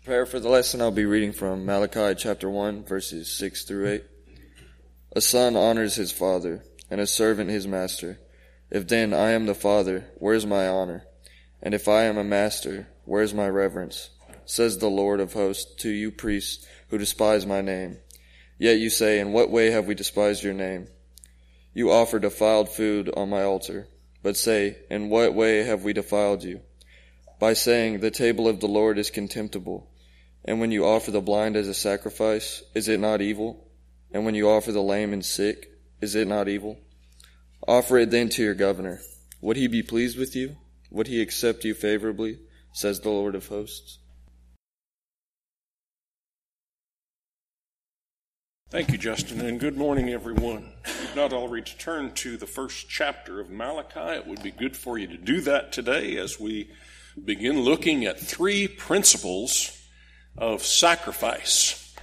Prayer for the lesson, I'll be reading from Malachi chapter 1, verses 6 through 8. A son honors his father, and a servant his master. If then I am the father, where's my honor? And if I am a master, where's my reverence? Says the Lord of hosts to you priests who despise my name. Yet you say, in what way have we despised your name? You offer defiled food on my altar. But say, in what way have we defiled you? By saying, the table of the Lord is contemptible. And when you offer the blind as a sacrifice, is it not evil? And when you offer the lame and sick, is it not evil? Offer it then to your governor. Would he be pleased with you? Would he accept you favorably? Says the Lord of hosts. Thank you, Justin, and good morning, everyone. If not already to turn to the first chapter of Malachi, it would be good for you to do that today as we begin looking at three principles of sacrifice.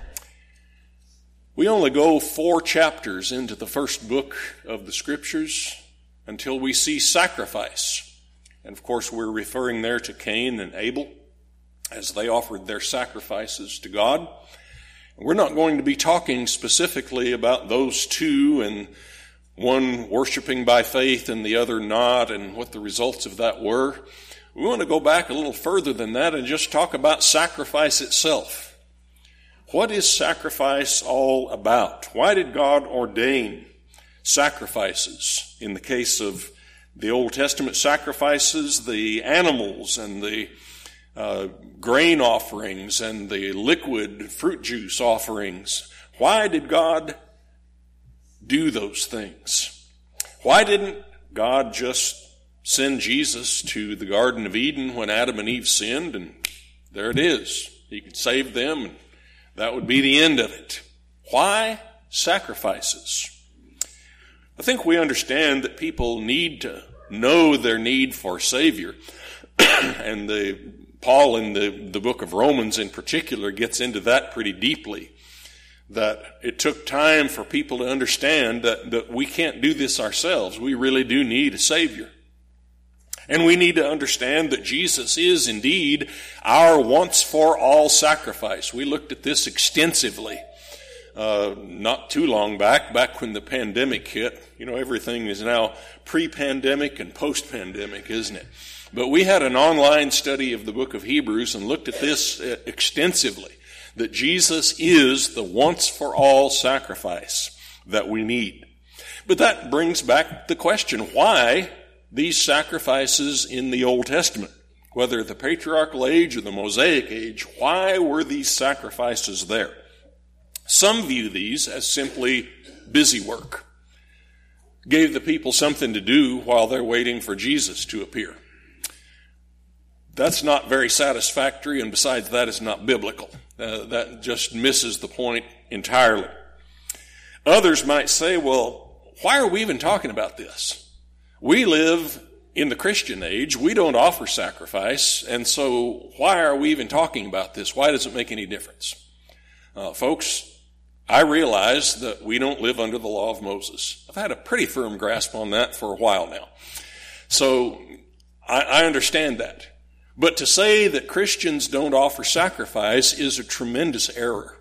We only go 4 chapters into the first book of the Scriptures until we see sacrifice. And of course, we're referring there to Cain and Abel as they offered their sacrifices to God. We're not going to be talking specifically about those two and one worshiping by faith and the other not and what the results of that were. We want to go back a little further than that and just talk about sacrifice itself. What is sacrifice all about? Why did God ordain sacrifices? In the case of the Old Testament sacrifices, the animals and the grain offerings and the liquid fruit juice offerings. Why did God do those things? Why didn't God just send Jesus to the Garden of Eden when Adam and Eve sinned, and there it is? He could save them, and that would be the end of it. Why sacrifices? I think we understand that people need to know their need for a Savior, and Paul in the book of Romans in particular gets into that pretty deeply, that it took time for people to understand that we can't do this ourselves. We really do need a Savior. And we need to understand that Jesus is indeed our once-for-all sacrifice. We looked at this extensively not too long back when the pandemic hit. You know, everything is now pre-pandemic and post-pandemic, isn't it? But we had an online study of the book of Hebrews and looked at this extensively, that Jesus is the once-for-all sacrifice that we need. But that brings back the question, why these sacrifices in the Old Testament? Whether the patriarchal age or the Mosaic age, why were these sacrifices there? Some view these as simply busy work. Gave the people something to do while they're waiting for Jesus to appear. That's not very satisfactory, and besides that, it's not biblical. That just misses the point entirely. Others might say, well, why are we even talking about this? We live in the Christian age. We don't offer sacrifice, and so why are we even talking about this? Why does it make any difference? Folks, I realize that we don't live under the law of Moses. I've had a pretty firm grasp on that for a while now. So I understand that. But to say that Christians don't offer sacrifice is a tremendous error.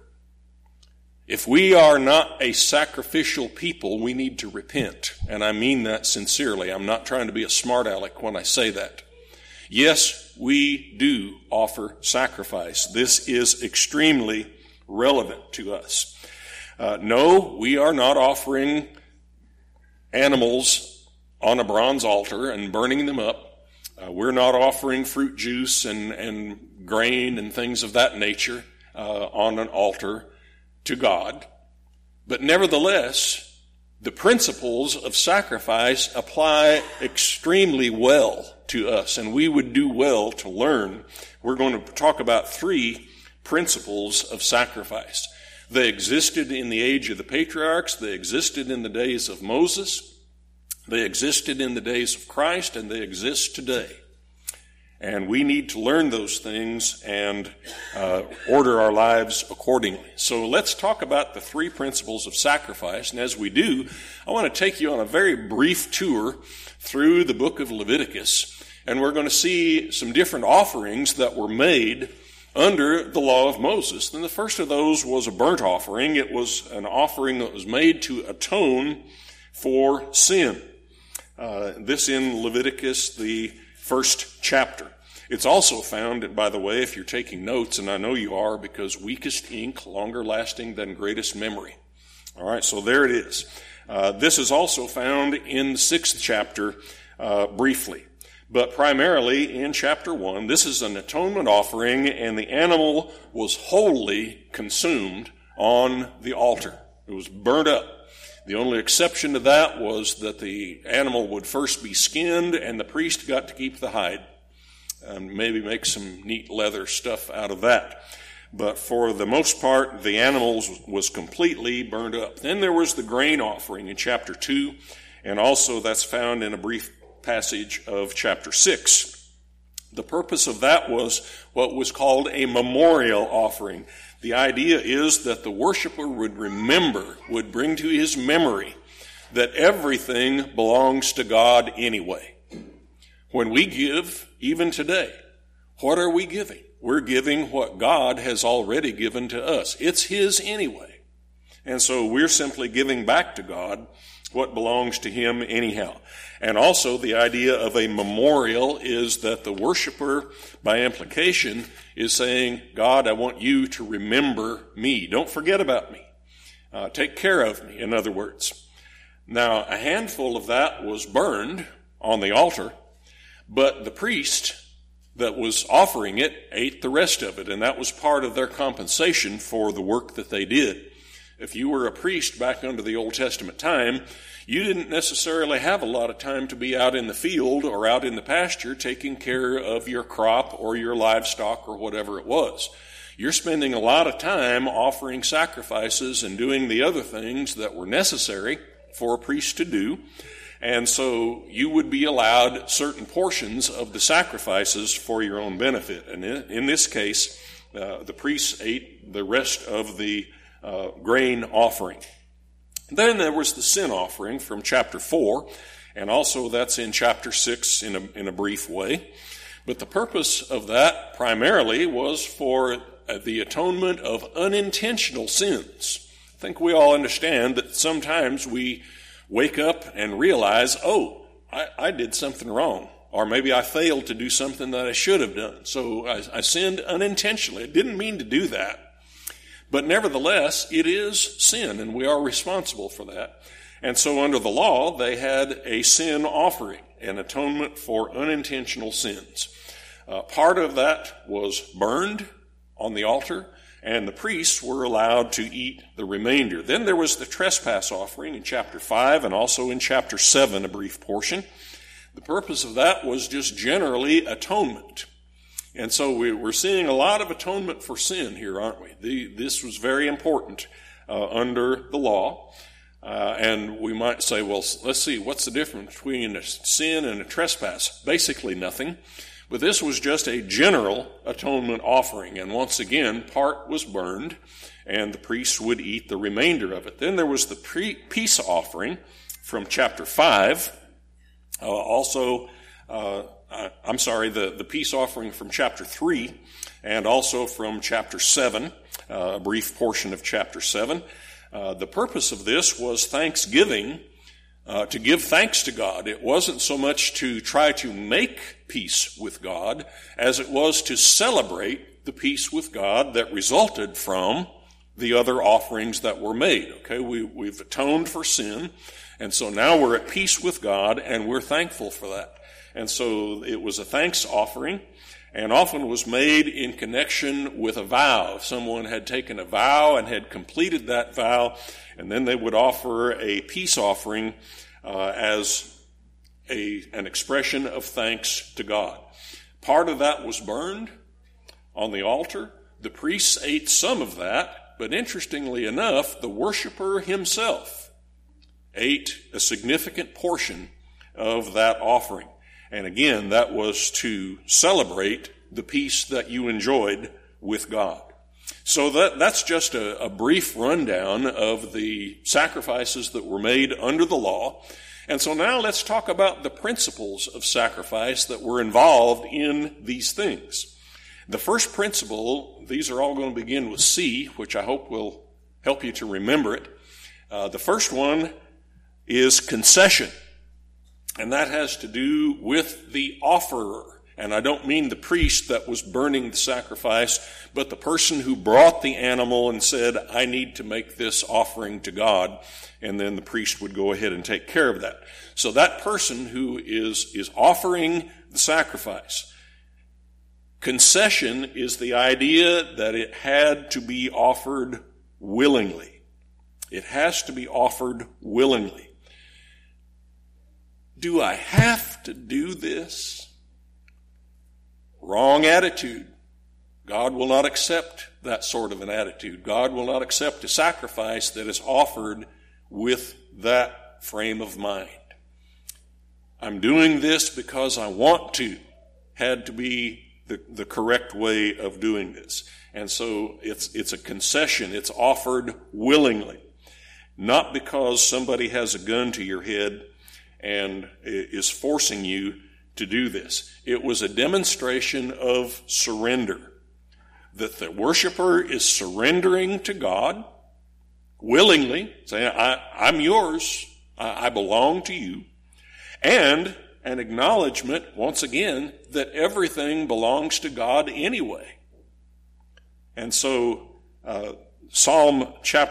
If we are not a sacrificial people, we need to repent. And I mean that sincerely. I'm not trying to be a smart aleck when I say that. Yes, we do offer sacrifice. This is extremely relevant to us. No, we are not offering animals on a bronze altar and burning them up. We're not offering fruit juice and grain and things of that nature on an altar to God. But nevertheless, the principles of sacrifice apply extremely well to us, and we would do well to learn. We're going to talk about 3 principles of sacrifice. They existed in the age of the patriarchs. They existed in the days of Moses. They existed in the days of Christ, and they exist today. And we need to learn those things and order our lives accordingly. So let's talk about the 3 principles of sacrifice. And as we do, I want to take you on a very brief tour through the book of Leviticus. And we're going to see some different offerings that were made under the law of Moses. And the first of those was a burnt offering. It was an offering that was made to atone for sin. This in Leviticus, the first chapter. It's also found, by the way, if you're taking notes, and I know you are, because weakest ink, longer lasting than greatest memory. All right, so there it is. This is also found in the 6th chapter briefly. But primarily in chapter 1, this is an atonement offering, and the animal was wholly consumed on the altar. It was burnt up. The only exception to that was that the animal would first be skinned, and the priest got to keep the hide and maybe make some neat leather stuff out of that. But for the most part, the animal was completely burned up. Then there was the grain offering in chapter 2, and also that's found in a brief passage of chapter 6. The purpose of that was what was called a memorial offering. The idea is that the worshiper would bring to his memory that everything belongs to God anyway. When we give, even today, what are we giving? We're giving what God has already given to us. It's His anyway. And so we're simply giving back to God what belongs to Him anyhow. And also the idea of a memorial is that the worshiper, by implication, is saying, God, I want you to remember me. Don't forget about me. Take care of me, in other words. Now, a handful of that was burned on the altar, but the priest that was offering it ate the rest of it, and that was part of their compensation for the work that they did. If you were a priest back under the Old Testament time, you didn't necessarily have a lot of time to be out in the field or out in the pasture taking care of your crop or your livestock or whatever it was. You're spending a lot of time offering sacrifices and doing the other things that were necessary for a priest to do. And so you would be allowed certain portions of the sacrifices for your own benefit. And in this case, the priests ate the rest of the grain offering. Then there was the sin offering from chapter 4, and also that's in chapter 6 in a brief way. But the purpose of that primarily was for the atonement of unintentional sins. I think we all understand that sometimes we wake up and realize, I did something wrong. Or maybe I failed to do something that I should have done. So I sinned unintentionally. I didn't mean to do that. But nevertheless, it is sin, and we are responsible for that. And so under the law, they had a sin offering, an atonement for unintentional sins. Part of that was burned on the altar, and the priests were allowed to eat the remainder. Then there was the trespass offering in chapter 5 and also in chapter 7, a brief portion. The purpose of that was just generally atonement. And so we're seeing a lot of atonement for sin here, aren't we? This was very important under the law. And we might say, well, let's see, what's the difference between a sin and a trespass? Basically nothing. But this was just a general atonement offering. And once again, part was burned, and the priests would eat the remainder of it. Then there was the peace offering from chapter 5. The peace offering from chapter 3, and also from chapter 7, a brief portion of chapter 7. The purpose of this was thanksgiving, to give thanks to God. It wasn't so much to try to make peace with God as it was to celebrate the peace with God that resulted from the other offerings that were made. Okay, we've atoned for sin, and so now we're at peace with God, and we're thankful for that. And so it was a thanks offering, and often was made in connection with a vow. If someone had taken a vow and had completed that vow, and then they would offer a peace offering as an expression of thanks to God. Part of that was burned on the altar. The priests ate some of that, but interestingly enough, the worshiper himself ate a significant portion of that offering. And again, that was to celebrate the peace that you enjoyed with God. So that's just a brief rundown of the sacrifices that were made under the law. And so now let's talk about the principles of sacrifice that were involved in these things. The first principle, these are all going to begin with C, which I hope will help you to remember it. The first one is concession, and that has to do with the offerer. And I don't mean the priest that was burning the sacrifice, but the person who brought the animal and said, I need to make this offering to God, and then the priest would go ahead and take care of that. So that person who is offering the sacrifice. Concession is the idea that it had to be offered willingly. It has to be offered willingly. Do I have to do this? Wrong attitude. God will not accept that sort of an attitude. God will not accept a sacrifice that is offered with that frame of mind. I'm doing this because I want to. Had to be the correct way of doing this. And so it's a concession. It's offered willingly. Not because somebody has a gun to your head and is forcing you to do this. It was a demonstration of surrender. That the worshiper is surrendering to God willingly, saying, I'm yours, I belong to you. And an acknowledgement, once again, that everything belongs to God anyway. And so, Psalm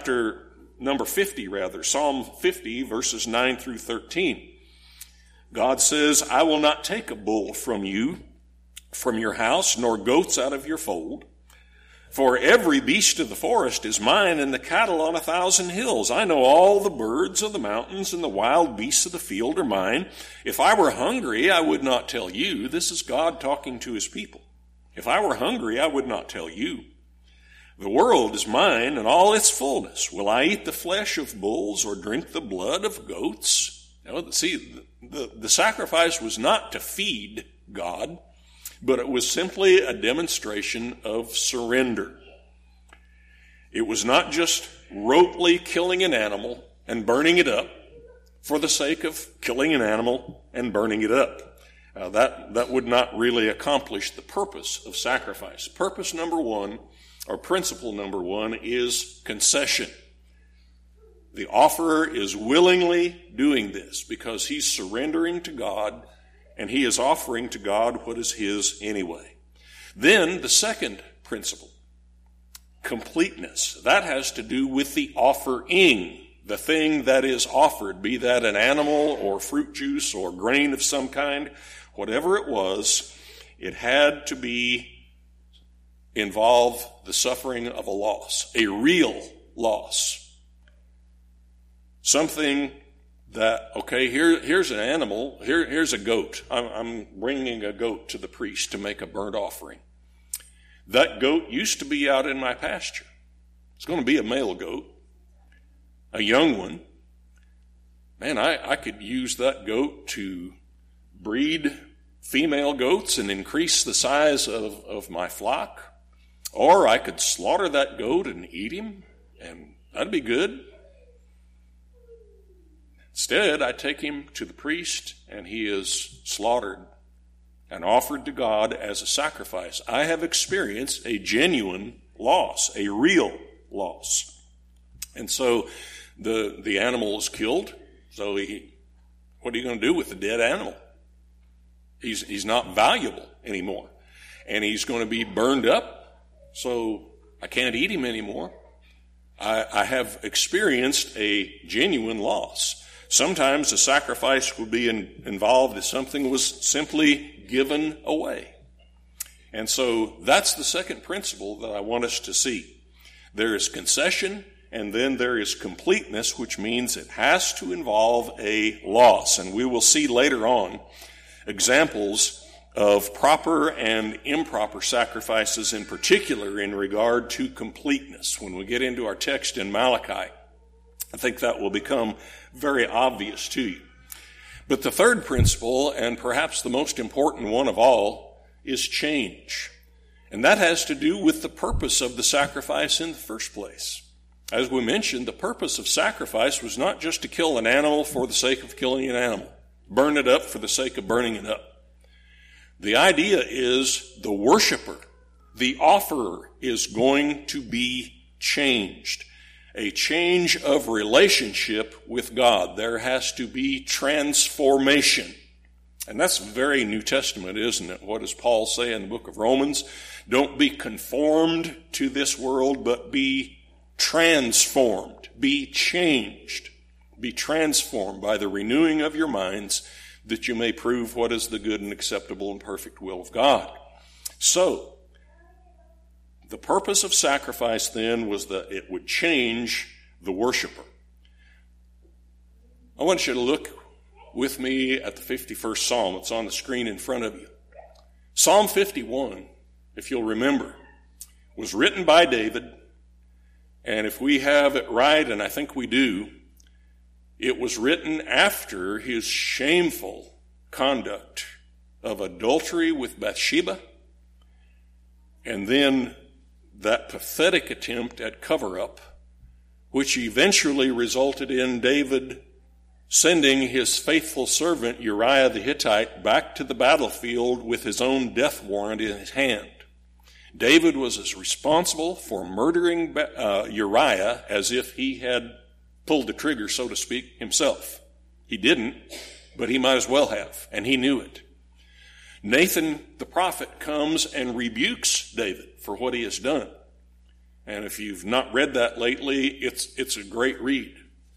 50, Psalm 50, verses 9 through 13. God says, I will not take a bull from you, from your house, nor goats out of your fold. For every beast of the forest is mine, and the cattle on 1,000 hills. I know all the birds of the mountains, and the wild beasts of the field are mine. If I were hungry, I would not tell you. This is God talking to his people. If I were hungry, I would not tell you. The world is mine, and all its fullness. Will I eat the flesh of bulls, or drink the blood of goats? Now, see, the sacrifice was not to feed God, but it was simply a demonstration of surrender. It was not just rotely killing an animal and burning it up for the sake of killing an animal and burning it up. That would not really accomplish the purpose of sacrifice. Purpose number one, or principle number one, is concession. The offerer is willingly doing this because he's surrendering to God, and he is offering to God what is his anyway. Then the second principle, completeness. That has to do with the offering, the thing that is offered, be that an animal or fruit juice or grain of some kind, whatever it was, it had to involve the suffering of a loss, a real loss. Something that, okay, here's an animal, here's a goat. I'm bringing a goat to the priest to make a burnt offering. That goat used to be out in my pasture. It's going to be a male goat, a young one. Man, I could use that goat to breed female goats and increase the size of my flock. Or I could slaughter that goat and eat him, and that'd be good. Instead, I take him to the priest, and he is slaughtered and offered to God as a sacrifice. I have experienced a genuine loss, a real loss. And so the animal is killed. So what are you going to do with the dead animal? He's not valuable anymore. And he's going to be burned up, so I can't eat him anymore. I have experienced a genuine loss. Sometimes the sacrifice would be involved if something was simply given away. And so that's the second principle that I want us to see. There is concession, and then there is completeness, which means it has to involve a loss. And we will see later on examples of proper and improper sacrifices, in particular in regard to completeness. When we get into our text in Malachi, I think that will become very obvious to you. But the third principle, and perhaps the most important one of all, is change. And that has to do with the purpose of the sacrifice in the first place. As we mentioned, the purpose of sacrifice was not just to kill an animal for the sake of killing an animal, burn it up for the sake of burning it up. The idea is the worshiper, The offerer is going to be changed. A change of relationship with God. There has to be transformation. And that's very New Testament, isn't it? What does Paul say in the book of Romans? Don't be conformed to this world, but be transformed. Be changed. Be transformed by the renewing of your minds, that you may prove what is the good and acceptable and perfect will of God. So, the purpose of sacrifice then was that it would change the worshiper. I want you to look with me at the 51st Psalm. It's on the screen in front of you. Psalm 51, if you'll remember, was written by David, and if we have it right, and I think we do, it was written after his shameful conduct of adultery with Bathsheba, and then that pathetic attempt at cover-up, which eventually resulted in David sending his faithful servant Uriah the Hittite back to the battlefield with his own death warrant in his hand. David was as responsible for murdering Uriah as if he had pulled the trigger, so to speak, himself. He didn't, but he might as well have, and he knew it. Nathan the prophet comes and rebukes David for what he has done. And if you've not read that lately, it's a great read.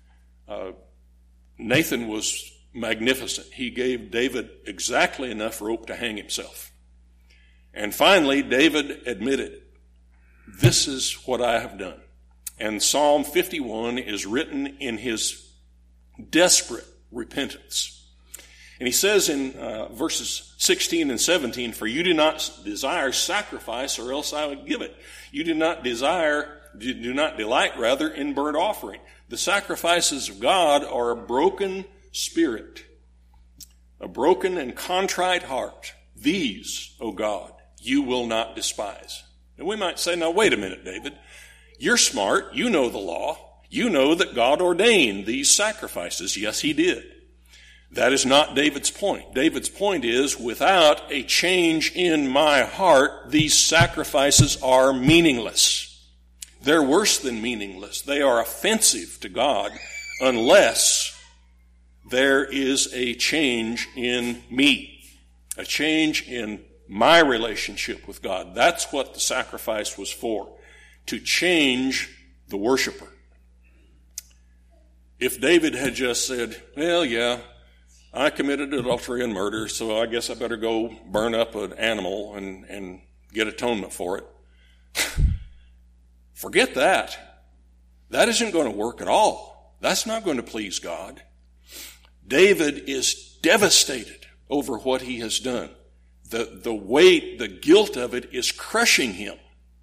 Nathan was magnificent. He gave David exactly enough rope to hang himself. And finally, David admitted, this is what I have done. And Psalm 51 is written in his desperate repentance. And he says in verses 16 and 17, for you do not desire sacrifice, or else I would give it. You do not delight in burnt offering. The sacrifices of God are a broken spirit, a broken and contrite heart. These, O God, you will not despise. And we might say, now wait a minute, David. You're smart. You know the law. You know that God ordained these sacrifices. Yes, he did. That is not David's point. David's point is, without a change in my heart, these sacrifices are meaningless. They're worse than meaningless. They are offensive to God unless there is a change in me, a change in my relationship with God. That's what the sacrifice was for, to change the worshiper. If David had just said, well, yeah, I committed adultery and murder, so I guess I better go burn up an animal and get atonement for it. Forget that. That isn't going to work at all. That's not going to please God. David is devastated over what he has done. The weight, the guilt of it is crushing him.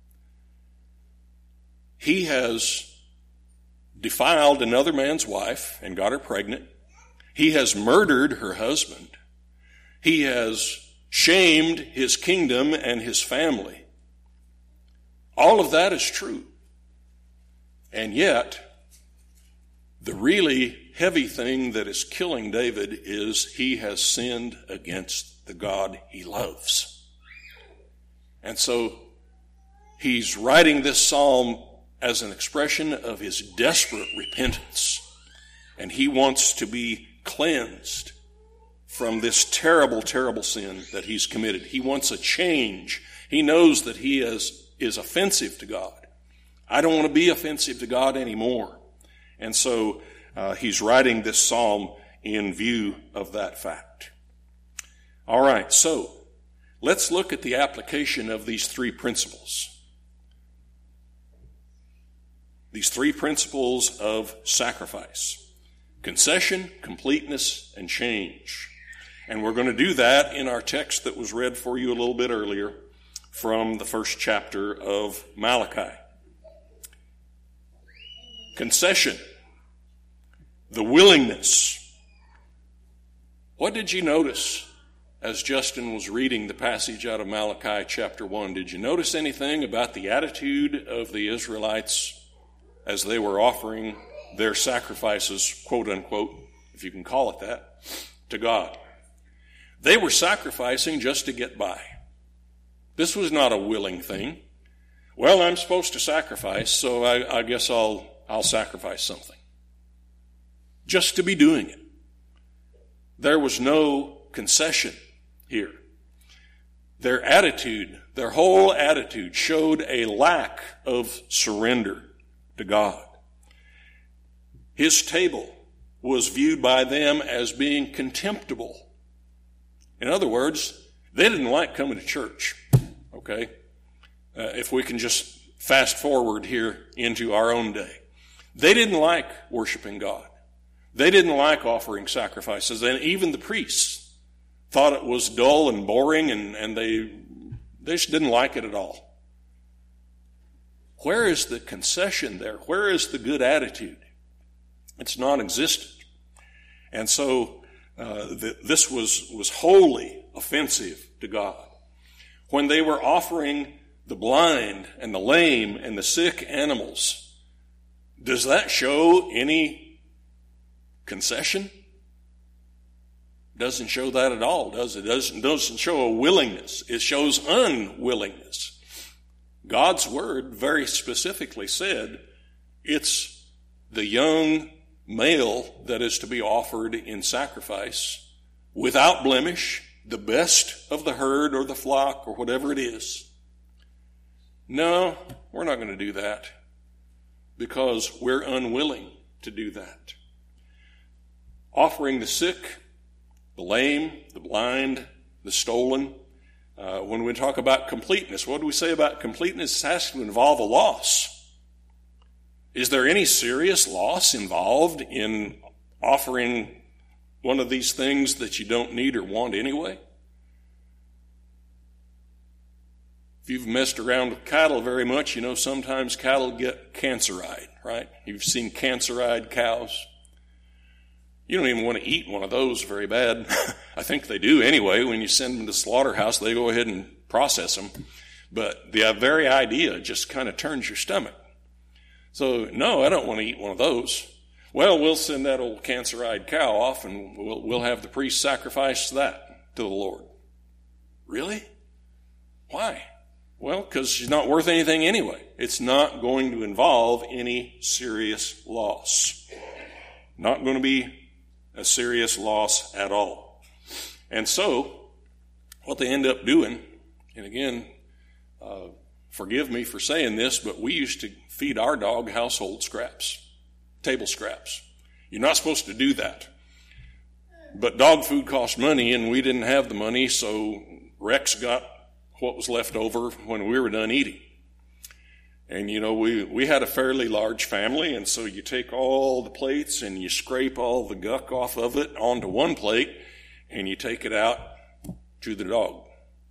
He has defiled another man's wife and got her pregnant. He has murdered her husband. He has shamed his kingdom and his family. All of that is true. And yet, the really heavy thing that is killing David is he has sinned against the God he loves. And so, he's writing this psalm as an expression of his desperate repentance. And he wants to be cleansed from this terrible, terrible sin that he's committed. He wants a change. He knows that he is offensive to God. I don't want to be offensive to God anymore. And so he's writing this psalm in view of that fact. All right, so let's look at the application of these three principles. These three principles of sacrifice: concession, completeness, and change. And we're going to do that in our text that was read for you a little bit earlier from the first chapter of Malachi. Concession, the willingness. What did you notice as Justin was reading the passage out of Malachi chapter 1? Did you notice anything about the attitude of the Israelites as they were offering their sacrifices, quote unquote, if you can call it that, to God? They were sacrificing just to get by. This was not a willing thing. Well, I'm supposed to sacrifice, so I guess I'll sacrifice something. Just to be doing it. There was no concession here. Their attitude, their whole attitude showed a lack of surrender to God. His table was viewed by them as being contemptible. In other words, they didn't like coming to church, okay? If we can just fast forward here into our own day. They didn't like worshiping God. They didn't like offering sacrifices, and even the priests thought it was dull and boring, and they just didn't like it at all. Where is the concession there? Where is the good attitude? It's non-existent. And so this was wholly offensive to God. When they were offering the blind and the lame and the sick animals, does that show any concession? Doesn't show that at all, does it? Doesn't show a willingness. It shows unwillingness. God's word very specifically said it's the young male that is to be offered in sacrifice without blemish, the best of the herd or the flock or whatever it is. No, we're not going to do that because we're unwilling to do that. Offering the sick, the lame, the blind, the stolen. When we talk about completeness, what do we say about completeness? It has to involve a loss. Is there any serious loss involved in offering one of these things that you don't need or want anyway? If you've messed around with cattle very much, you know sometimes cattle get cancer-eyed, right? You've seen cancer-eyed cows. You don't even want to eat one of those very bad. I think they do anyway. When you send them to the slaughterhouse, they go ahead and process them. But the very idea just kind of turns your stomach. So, no, I don't want to eat one of those. Well, we'll send that old cancer-eyed cow off and we'll have the priest sacrifice that to the Lord. Really? Why? Well, because she's not worth anything anyway. It's not going to involve any serious loss. Not going to be a serious loss at all. And so, what they end up doing, and again, forgive me for saying this, but we used to feed our dog household scraps, table scraps. You're not supposed to do that. But dog food costs money, and we didn't have the money, so Rex got what was left over when we were done eating. And, you know, we had a fairly large family, and so you take all the plates and you scrape all the guck off of it onto one plate, and you take it out to the dog.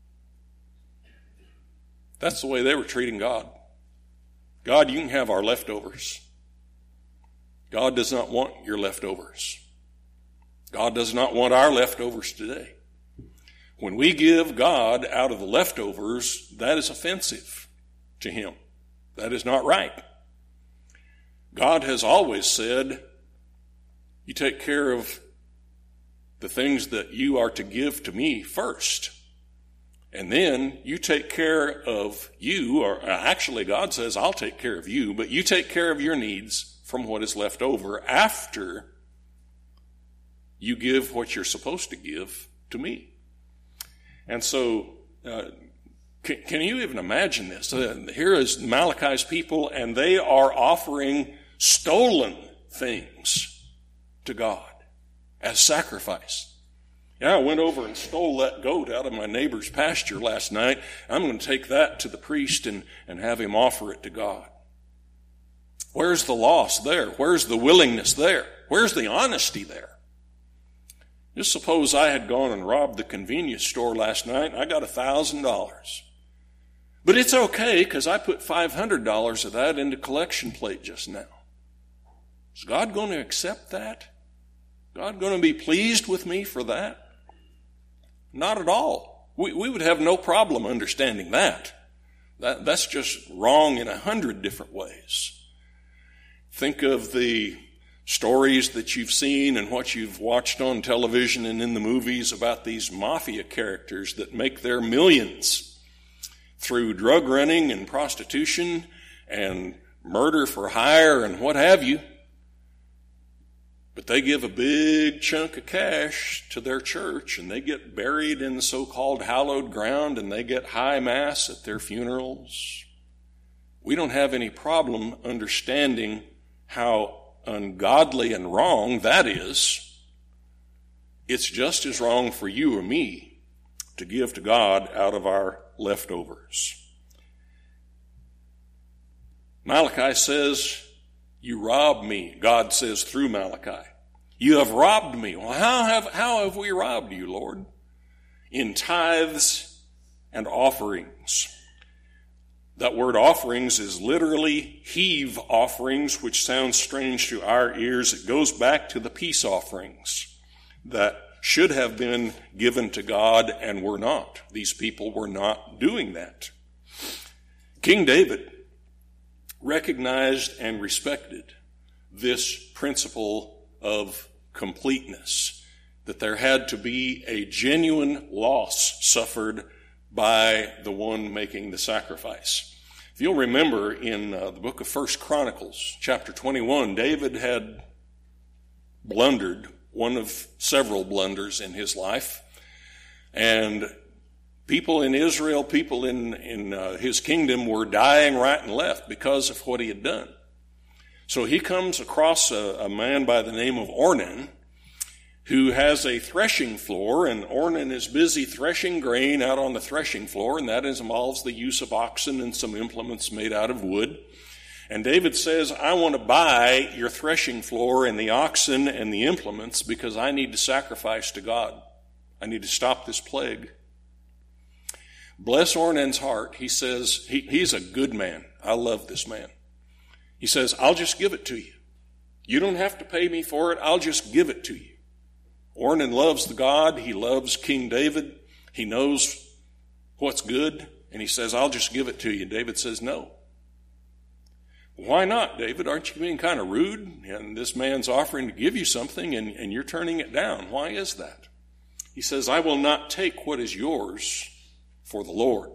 That's the way they were treating God. God, you can have our leftovers. God does not want your leftovers. God does not want our leftovers today. When we give God out of the leftovers, that is offensive to Him. That is not right. God has always said, you take care of the things that you are to give to me first. And then you take care of you, or actually God says, I'll take care of you, but you take care of your needs from what is left over after you give what you're supposed to give to me. And so, can you even imagine this? Here is Malachi's people, and they are offering stolen things to God as sacrifice. Yeah, I went over and stole that goat out of my neighbor's pasture last night. I'm going to take that to the priest and have him offer it to God. Where's the loss there? Where's the willingness there? Where's the honesty there? Just suppose I had gone and robbed the convenience store last night and I got $1,000. But it's okay because I put $500 of that into collection plate just now. Is God going to accept that? God going to be pleased with me for that? Not at all. We would have no problem understanding that. That's just wrong in 100 different ways. Think of the stories that you've seen and what you've watched on television and in the movies about these mafia characters that make their millions. through drug running and prostitution and murder for hire and what have you. But they give a big chunk of cash to their church, and they get buried in the so-called hallowed ground, and they get high mass at their funerals. We don't have any problem understanding how ungodly and wrong that is. It's just as wrong for you or me to give to God out of our leftovers. Malachi says, you robbed me, God says through Malachi. You have robbed me. Well, how have we robbed you, Lord? In tithes and offerings. That word offerings is literally heave offerings, which sounds strange to our ears. It goes back to the peace offerings that should have been given to God and were not. These people were not doing that. King David recognized and respected this principle of completeness, that there had to be a genuine loss suffered by the one making the sacrifice. If you'll remember in the book of 1 Chronicles, chapter 21, David had blundered, one of several blunders in his life, and people in Israel, people in his kingdom were dying right and left because of what he had done. So he comes across a man by the name of Ornan who has a threshing floor, and Ornan is busy threshing grain out on the threshing floor, and that involves the use of oxen and some implements made out of wood. And David says, I want to buy your threshing floor and the oxen and the implements because I need to sacrifice to God. I need to stop this plague. Bless Ornan's heart. He says, he's a good man. I love this man. He says, I'll just give it to you. You don't have to pay me for it. I'll just give it to you. Ornan loves the God. He loves King David. He knows what's good. And he says, I'll just give it to you. David says, no. Why not, David? Aren't you being kind of rude? And this man's offering to give you something and you're turning it down. Why is that? He says, I will not take what is yours for the Lord,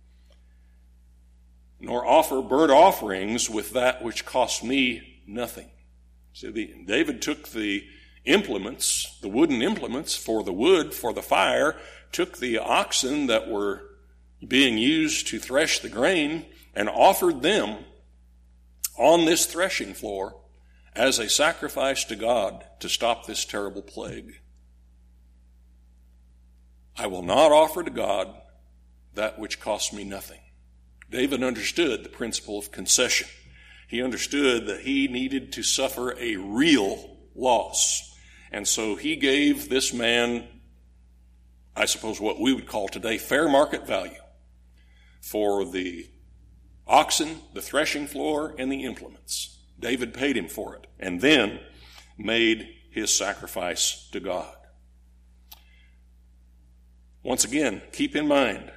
nor offer burnt offerings with that which cost me nothing. See, David took the implements, the wooden implements for the wood, for the fire, took the oxen that were being used to thresh the grain and offered them on this threshing floor as a sacrifice to God to stop this terrible plague. I will not offer to God that which costs me nothing. David understood the principle of concession. He understood that he needed to suffer a real loss. And so he gave this man, I suppose what we would call today, fair market value for the oxen, the threshing floor, and the implements. David paid him for it and then made his sacrifice to God. Once again, keep in mind,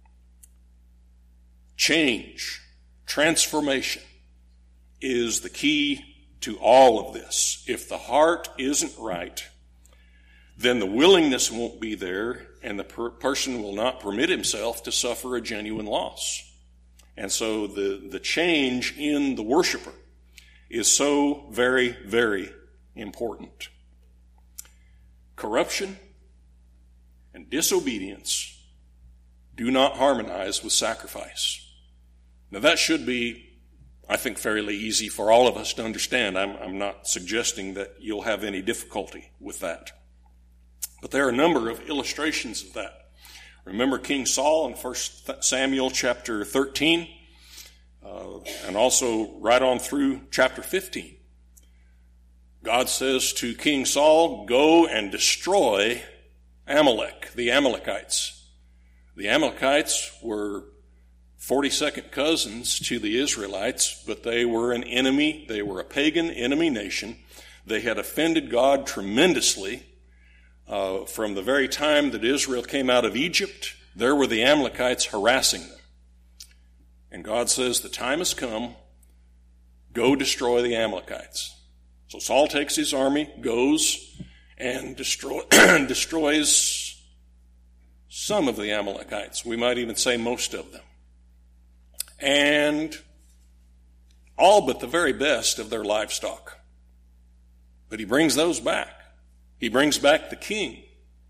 change, transformation is the key to all of this. If the heart isn't right, then the willingness won't be there, and the person will not permit himself to suffer a genuine loss. And so the change in the worshiper is so very, very important. Corruption and disobedience do not harmonize with sacrifice. Now that should be, I think, fairly easy for all of us to understand. I'm not suggesting that you'll have any difficulty with that. But there are a number of illustrations of that. Remember King Saul in 1 Samuel chapter 13, and also right on through chapter 15. God says to King Saul, go and destroy Amalek, the Amalekites. The Amalekites were 42nd cousins to the Israelites, but they were an enemy. They were a pagan enemy nation. They had offended God tremendously. From the very time that Israel came out of Egypt, there were the Amalekites harassing them. And God says, the time has come, go destroy the Amalekites. So Saul takes his army, goes and destroys some of the Amalekites. We might even say most of them. and all but the very best of their livestock. But he brings those back. He brings back the king.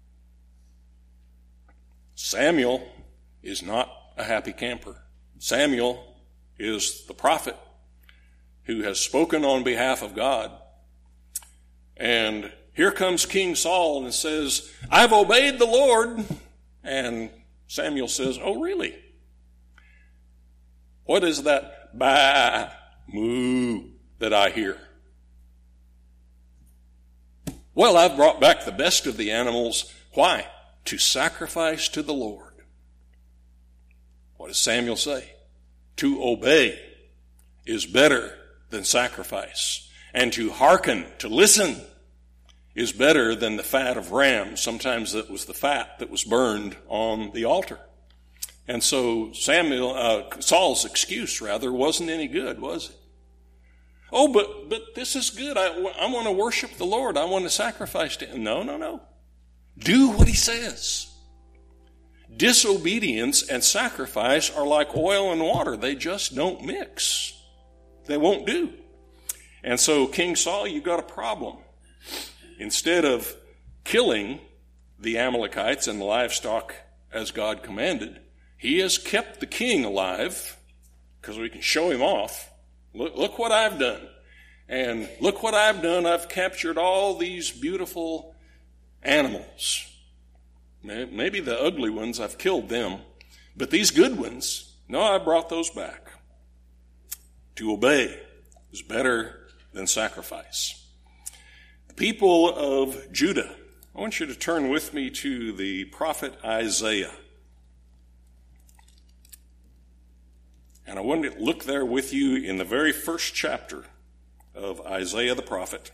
Samuel is not a happy camper. Samuel is the prophet who has spoken on behalf of God. And here comes King Saul and says, I've obeyed the Lord. And Samuel says, oh, really? What is that bah, moo that I hear? Well, I've brought back the best of the animals. Why? To sacrifice to the Lord. What does Samuel say? To obey is better than sacrifice. And to hearken, to listen, is better than the fat of rams. Sometimes that was the fat that was burned on the altar. And so Saul's excuse, wasn't any good, was it? Oh, but this is good. I want to worship the Lord. I want to sacrifice to him. No. Do what he says. Disobedience and sacrifice are like oil and water. They just don't mix. They won't do. And so, King Saul, you got a problem. Instead of killing the Amalekites and the livestock as God commanded, he has kept the king alive because we can show him off. Look what I've done. And look what I've done. I've captured all these beautiful animals. Maybe the ugly ones, I've killed them. But these good ones, no, I brought those back. To obey is better than sacrifice. The people of Judah, I want you to turn with me to the prophet Isaiah. And I want to look there with you in the very first chapter of Isaiah the prophet,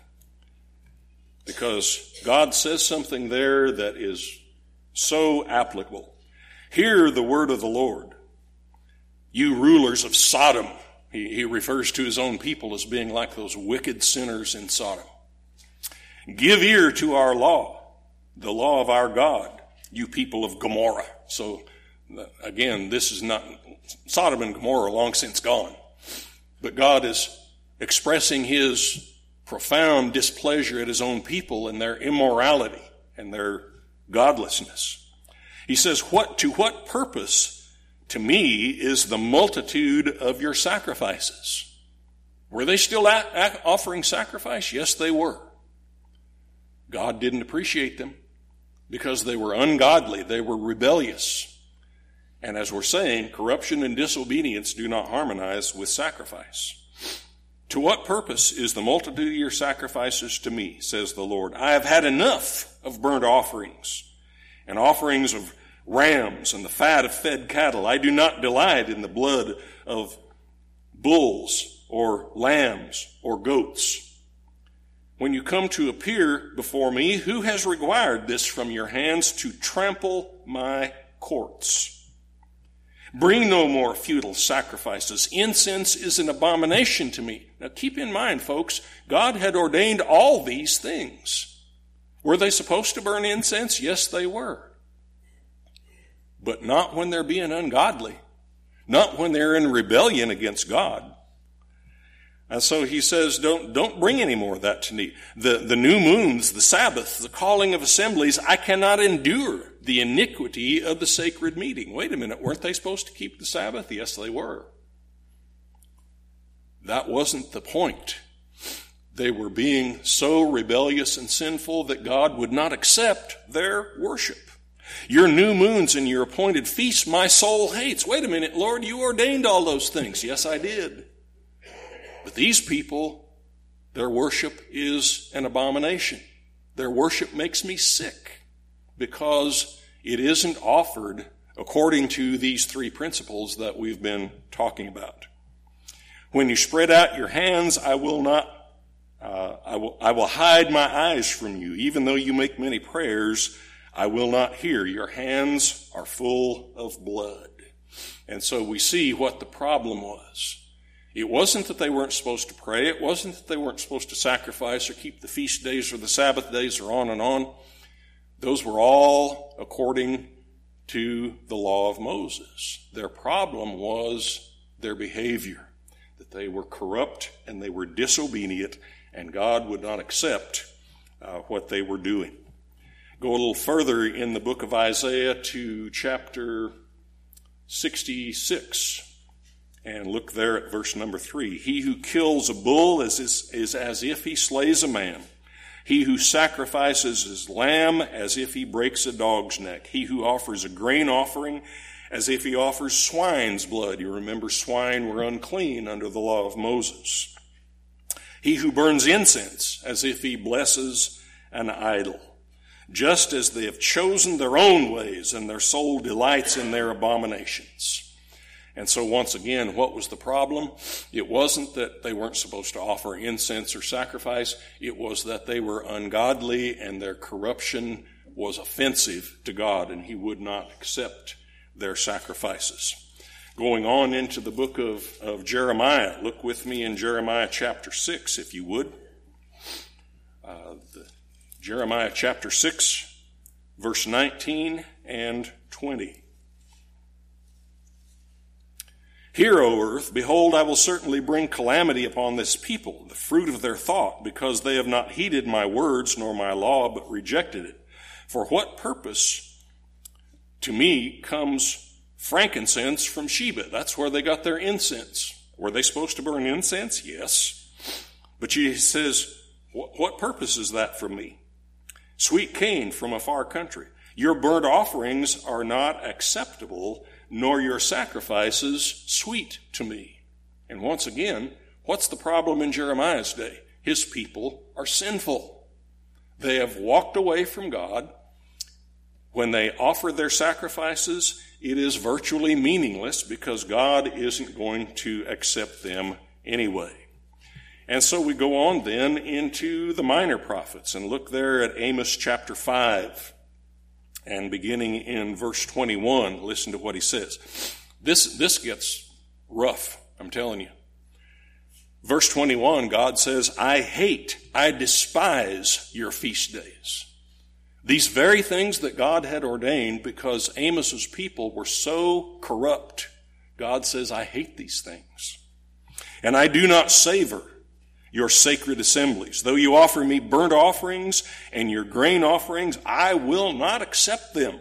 because God says something there that is so applicable. Hear the word of the Lord, you rulers of Sodom. He refers to his own people as being like those wicked sinners in Sodom. Give ear to our law, the law of our God, you people of Gomorrah. So again, this is not Sodom and Gomorrah, long since gone. But God is expressing his profound displeasure at his own people and their immorality and their godlessness. He says, to what purpose to me is the multitude of your sacrifices? Were they still offering sacrifice? Yes, they were. God didn't appreciate them because they were ungodly. They were rebellious. And as we're saying, corruption and disobedience do not harmonize with sacrifice. To what purpose is the multitude of your sacrifices to me, says the Lord? I have had enough of burnt offerings and offerings of rams and the fat of fed cattle. I do not delight in the blood of bulls or lambs or goats. When you come to appear before me, who has required this from your hands to trample my courts? Bring no more futile sacrifices. Incense is an abomination to me. Now keep in mind, folks, God had ordained all these things. Were they supposed to burn incense? Yes, they were. But not when they're being ungodly. Not when they're in rebellion against God. And so he says, don't bring any more of that to me. The new moons, the Sabbath, the calling of assemblies, I cannot endure the iniquity of the sacred meeting. Wait a minute, weren't they supposed to keep the Sabbath? Yes, they were. That wasn't the point. They were being so rebellious and sinful that God would not accept their worship. Your new moons and your appointed feasts my soul hates. Wait a minute, Lord, you ordained all those things. Yes, I did. But these people, their worship is an abomination. Their worship makes me sick because it isn't offered according to these three principles that we've been talking about. When you spread out your hands, I will hide my eyes from you. Even though you make many prayers, I will not hear. Your hands are full of blood. And so we see what the problem was. It wasn't that they weren't supposed to pray. It wasn't that they weren't supposed to sacrifice or keep the feast days or the Sabbath days or on and on. Those were all according to the law of Moses. Their problem was their behavior, that they were corrupt and they were disobedient, and God would not accept what they were doing. Go a little further in the book of Isaiah to chapter 66 and look there at verse number 3. He who kills a bull is as if he slays a man. He who sacrifices his lamb as if he breaks a dog's neck. He who offers a grain offering as if he offers swine's blood. You remember swine were unclean under the law of Moses. He who burns incense as if he blesses an idol. Just as they have chosen their own ways and their soul delights in their abominations. And so once again, what was the problem? It wasn't that they weren't supposed to offer incense or sacrifice. It was that they were ungodly and their corruption was offensive to God, and he would not accept their sacrifices. Going on into the book of Jeremiah, look with me in Jeremiah chapter 6, if you would. Jeremiah chapter 6, verse 19 and 20. Hear, O earth, behold, I will certainly bring calamity upon this people, the fruit of their thought, because they have not heeded my words nor my law, but rejected it. For what purpose to me comes frankincense from Sheba? That's where they got their incense. Were they supposed to burn incense? Yes. But he says, what purpose is that from me? Sweet cane from a far country. Your burnt offerings are not acceptable, nor your sacrifices sweet to me. And once again, what's the problem in Jeremiah's day? His people are sinful. They have walked away from God. When they offer their sacrifices, it is virtually meaningless because God isn't going to accept them anyway. And so we go on then into the minor prophets and look there at Amos chapter 5 and beginning in verse 21, listen to what he says. This gets rough, I'm telling you. Verse 21, God says, I despise your feast days. These very things that God had ordained because Amos's people were so corrupt. God says, I hate these things. And I do not savor your sacred assemblies. Though you offer me burnt offerings and your grain offerings, I will not accept them.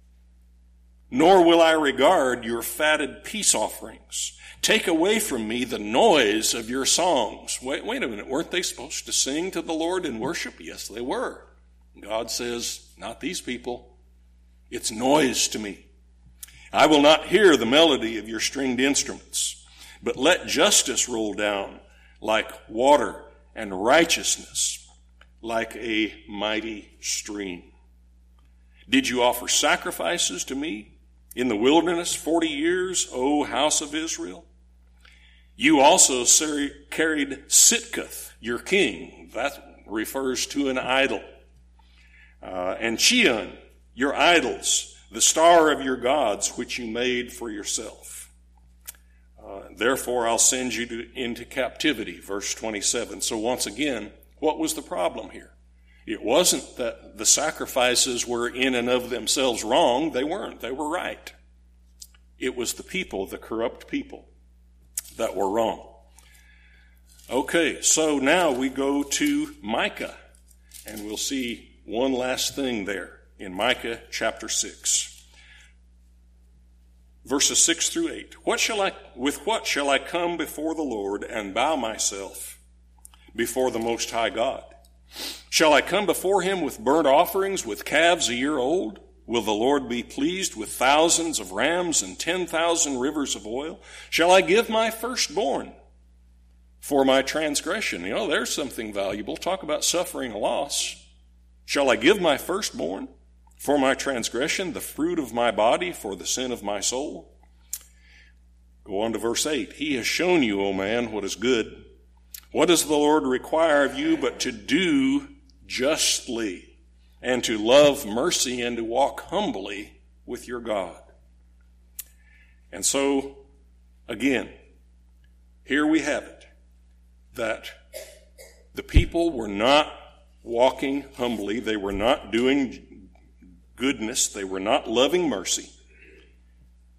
Nor will I regard your fatted peace offerings. Take away from me the noise of your songs. Wait a minute, weren't they supposed to sing to the Lord in worship? Yes, they were. God says, not these people. It's noise to me. I will not hear the melody of your stringed instruments, but let justice roll down like water and righteousness like a mighty stream. Did you offer sacrifices to me in the wilderness 40 years, O house of Israel? You also carried Sitkath, your king. That refers to an idol. And Chion, your idols, the star of your gods, which you made for yourself. Therefore, I'll send you into captivity, verse 27. So once again, what was the problem here? It wasn't that the sacrifices were in and of themselves wrong. They weren't. They were right. It was the people, the corrupt people, that were wrong. Okay, so now we go to Micah, and we'll see one last thing there in Micah chapter 6. Verses 6 through 8. With what shall I come before the Lord and bow myself before the Most High God? Shall I come before him with burnt offerings, with calves a year old? Will the Lord be pleased with thousands of rams and 10,000 rivers of oil? Shall I give my firstborn for my transgression? There's something valuable. Talk about suffering a loss. Shall I give my firstborn for my transgression, the fruit of my body for the sin of my soul? Go on to verse 8. He has shown you, O man, what is good. What does the Lord require of you but to do justly and to love mercy and to walk humbly with your God? And so, again, here we have it, that the people were not walking humbly. They were not doing goodness. They were not loving mercy.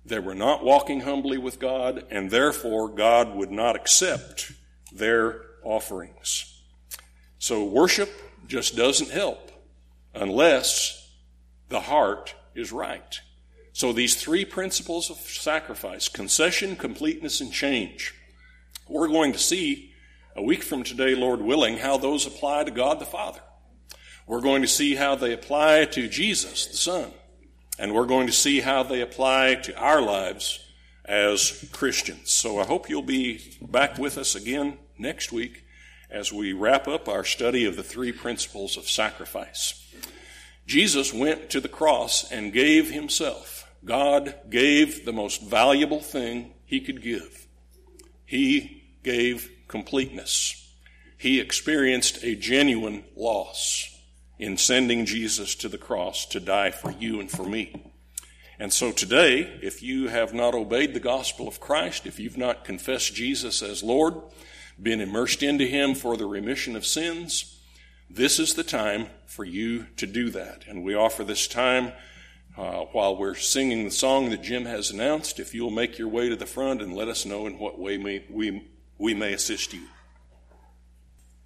They were not walking humbly with God, and therefore God would not accept their offerings. So worship just doesn't help unless the heart is right. So these three principles of sacrifice, concession, completeness, and change, we're going to see a week from today, Lord willing, how those apply to God the Father. We're going to see how they apply to Jesus, the Son. And we're going to see how they apply to our lives as Christians. So I hope you'll be back with us again next week as we wrap up our study of the three principles of sacrifice. Jesus went to the cross and gave himself. God gave the most valuable thing he could give. He gave completeness. He experienced a genuine loss in sending Jesus to the cross to die for you and for me. And so today, if you have not obeyed the gospel of Christ, if you've not confessed Jesus as Lord, been immersed into him for the remission of sins, this is the time for you to do that. And we offer this time while we're singing the song that Jim has announced. If you'll make your way to the front and let us know in what way we may assist you.